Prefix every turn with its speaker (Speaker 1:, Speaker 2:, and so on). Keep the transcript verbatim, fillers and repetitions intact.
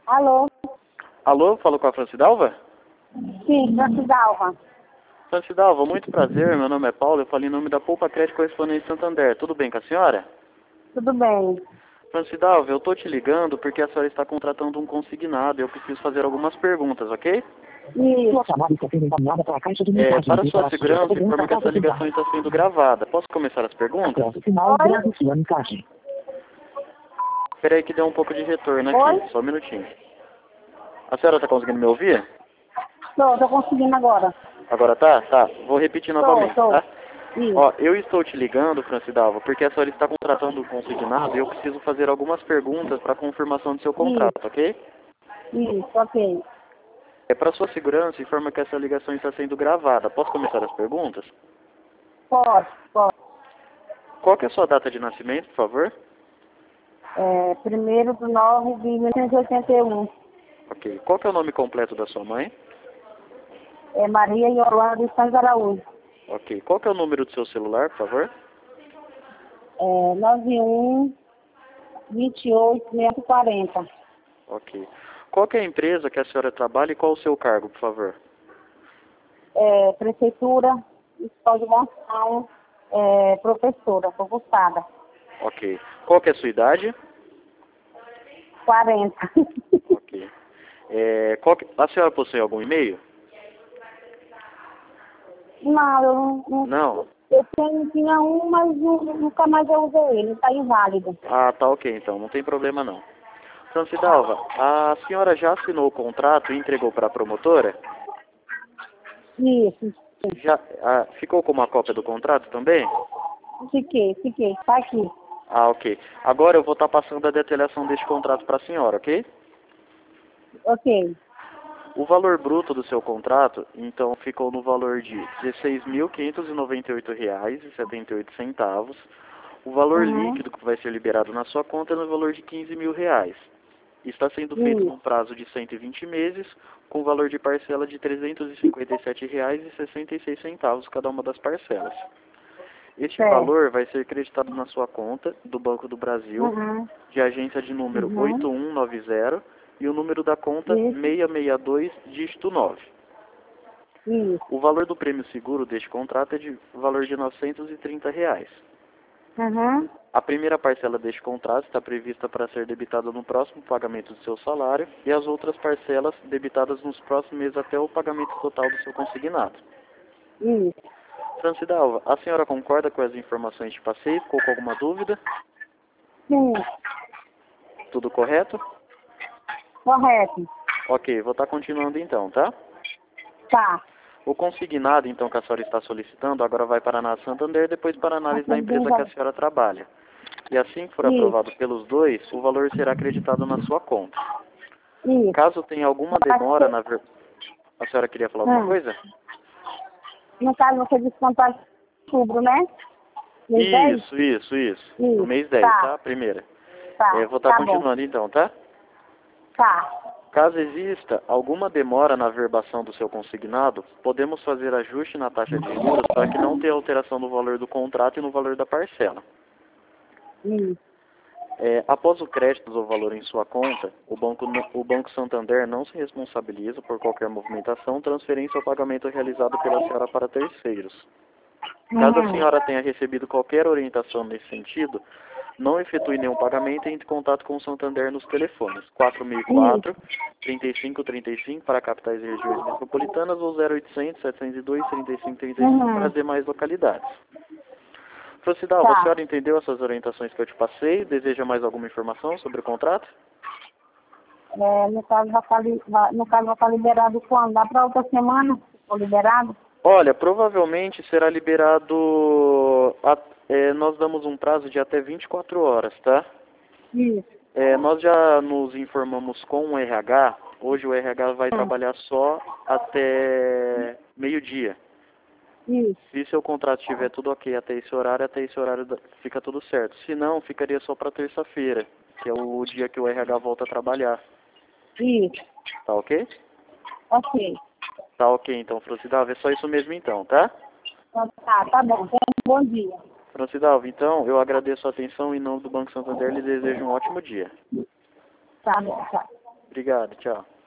Speaker 1: Alô?
Speaker 2: Alô, falo com a Francidalva?
Speaker 1: Sim, Francidalva.
Speaker 2: Francidalva, muito prazer, meu nome é Paulo, eu falo em nome da Poupa Crédito Correspondente Santander. Tudo bem com a senhora?
Speaker 1: Tudo bem.
Speaker 2: Francidalva, eu estou te ligando porque a senhora está contratando um consignado e eu preciso fazer algumas perguntas, ok?
Speaker 1: Isso.
Speaker 2: É, para sua segurança, informa que essa ligação está sendo gravada. Posso começar as perguntas?
Speaker 1: Oi?
Speaker 2: Espera aí que deu um pouco de retorno
Speaker 1: Oi?
Speaker 2: aqui, só um minutinho. A senhora está conseguindo me ouvir?
Speaker 1: Tô, tô conseguindo agora.
Speaker 2: Agora tá? Tá. Vou repetir novamente,
Speaker 1: tô.
Speaker 2: tá?
Speaker 1: Isso.
Speaker 2: Ó, eu estou te ligando, Francidalva, porque a senhora está contratando um consignado e eu preciso fazer algumas perguntas para confirmação do seu contrato, ok?
Speaker 1: Isso, ok.
Speaker 2: É para sua segurança, informa que essa ligação está sendo gravada. Posso começar as perguntas?
Speaker 1: Pode, pode.
Speaker 2: Qual que é a sua data de nascimento, por favor?
Speaker 1: É, primeiro do nove de mil novecentos e oitenta e um.
Speaker 2: Ok. Qual que é o nome completo da sua mãe?
Speaker 1: É Maria Yolanda de Santos Araújo.
Speaker 2: Ok. Qual que é o número do seu celular, por favor?
Speaker 1: É, nove um, vinte e oito, seiscentos e quarenta.
Speaker 2: Ok. Qual que é a empresa que a senhora trabalha e qual o seu cargo, por favor?
Speaker 1: É, prefeitura, escola de Gonçalo, é, professora, concursada.
Speaker 2: Ok. Qual que é a sua idade?
Speaker 1: quarenta.
Speaker 2: Ok. É, qual que... A senhora possui algum e-mail?
Speaker 1: Não, eu não, não-
Speaker 2: Não?
Speaker 1: eu tenho, tinha um, mas nu- nunca mais eu usei ele, está inválido.
Speaker 2: Ah, tá ok então, não tem problema não. Francidalva, a senhora já assinou o contrato e entregou para a promotora?
Speaker 1: Isso,
Speaker 2: Já ah, ficou com uma cópia do contrato também?
Speaker 1: fiquei, fiquei, tá aqui.
Speaker 2: Ah, ok. Agora eu vou estar passando a detalhação deste contrato para a senhora, ok?
Speaker 1: Ok,
Speaker 2: O valor bruto do seu contrato, então, ficou no valor de dezesseis mil quinhentos e noventa e oito reais e setenta e oito centavos. O valor
Speaker 1: uhum,
Speaker 2: líquido que vai ser liberado na sua conta é no valor de quinze mil reais. Está sendo feito
Speaker 1: isso,
Speaker 2: num prazo de cento e vinte meses, com valor de parcela de trezentos e cinquenta e sete reais e sessenta e seis centavos cada uma das parcelas. Este
Speaker 1: certo,
Speaker 2: valor vai ser creditado na sua conta do Banco do Brasil,
Speaker 1: uhum,
Speaker 2: de agência de número
Speaker 1: uhum,
Speaker 2: oito um nove zero e o número da conta
Speaker 1: isso,
Speaker 2: seiscentos e sessenta e dois, dígito nove.
Speaker 1: isso,
Speaker 2: O valor do prêmio seguro deste contrato é de valor de novecentos e trinta reais.
Speaker 1: uhum,
Speaker 2: A primeira parcela deste contrato está prevista para ser debitada no próximo pagamento do seu salário e as outras parcelas debitadas nos próximos meses até o pagamento total do seu consignado.
Speaker 1: isso,
Speaker 2: Francidalva, a senhora concorda com as informações que passei? Ficou com alguma dúvida?
Speaker 1: sim,
Speaker 2: Tudo correto?
Speaker 1: correto,
Speaker 2: Ok, vou estar continuando então, tá?
Speaker 1: tá,
Speaker 2: O consignado, então, que a senhora está solicitando, agora vai para a análise Santander, depois para a análise da empresa que a senhora trabalha. E assim que for
Speaker 1: isso,
Speaker 2: aprovado pelos dois, o valor será acreditado na sua conta.
Speaker 1: isso,
Speaker 2: Caso tenha alguma
Speaker 1: pode
Speaker 2: demora
Speaker 1: ser,
Speaker 2: na... Ver... A senhora queria falar alguma
Speaker 1: hum,
Speaker 2: coisa?
Speaker 1: no caso você descontar em outubro, né? Mês dez?
Speaker 2: Isso, isso, isso. No
Speaker 1: Isso,
Speaker 2: mês dez,
Speaker 1: tá,
Speaker 2: tá? Primeira. É,
Speaker 1: tá,
Speaker 2: vou estar
Speaker 1: tá bom,
Speaker 2: continuando então, tá?
Speaker 1: tá,
Speaker 2: Caso exista alguma demora na verbação do seu consignado, podemos fazer ajuste na taxa de juros para que não tenha alteração no valor do contrato e no valor da parcela.
Speaker 1: isso,
Speaker 2: É, após o crédito do valor em sua conta, o banco, não- o Banco Santander não se responsabiliza por qualquer movimentação, transferência ou pagamento realizado pela senhora para terceiros. Caso a
Speaker 1: uhum,
Speaker 2: senhora tenha recebido qualquer orientação nesse sentido, não efetue nenhum pagamento e entre em contato com o Santander nos telefones quatro mil e
Speaker 1: isso,
Speaker 2: quatro, trinta e cinco trinta e cinco para capitais e regiões metropolitanas ou zero oitocentos, setecentos e dois, trinta e cinco trinta e cinco para
Speaker 1: uhum,
Speaker 2: as demais localidades. Francidalva, a
Speaker 1: tá.
Speaker 2: senhora entendeu essas orientações que eu te passei? Deseja mais alguma informação sobre o contrato?
Speaker 1: É, no caso vai estar li- vai- no caso vai estar liberado quando? Dá para outra semana? Ficou liberado?
Speaker 2: Olha, provavelmente será liberado... a- é, nós damos um prazo de até vinte e quatro horas, tá?
Speaker 1: Isso.
Speaker 2: É, nós já nos informamos com o R H. Hoje o R H vai
Speaker 1: Hum,
Speaker 2: trabalhar só até meio-dia.
Speaker 1: Isso.
Speaker 2: Se seu contrato estiver tudo ok até esse horário, até esse horário da- fica tudo certo. Se não, ficaria só para terça-feira, que é o dia que o R H volta a trabalhar.
Speaker 1: Isso.
Speaker 2: Tá ok?
Speaker 1: Ok.
Speaker 2: Tá ok, então, Francidalva. É só isso mesmo então, tá?
Speaker 1: Então, tá, tá bom. Tenha um bom dia.
Speaker 2: Francidalva, então, eu agradeço a atenção em nome do Banco Santander e lhe desejo um ótimo dia.
Speaker 1: Tá bom, tá.
Speaker 2: Obrigado, tchau.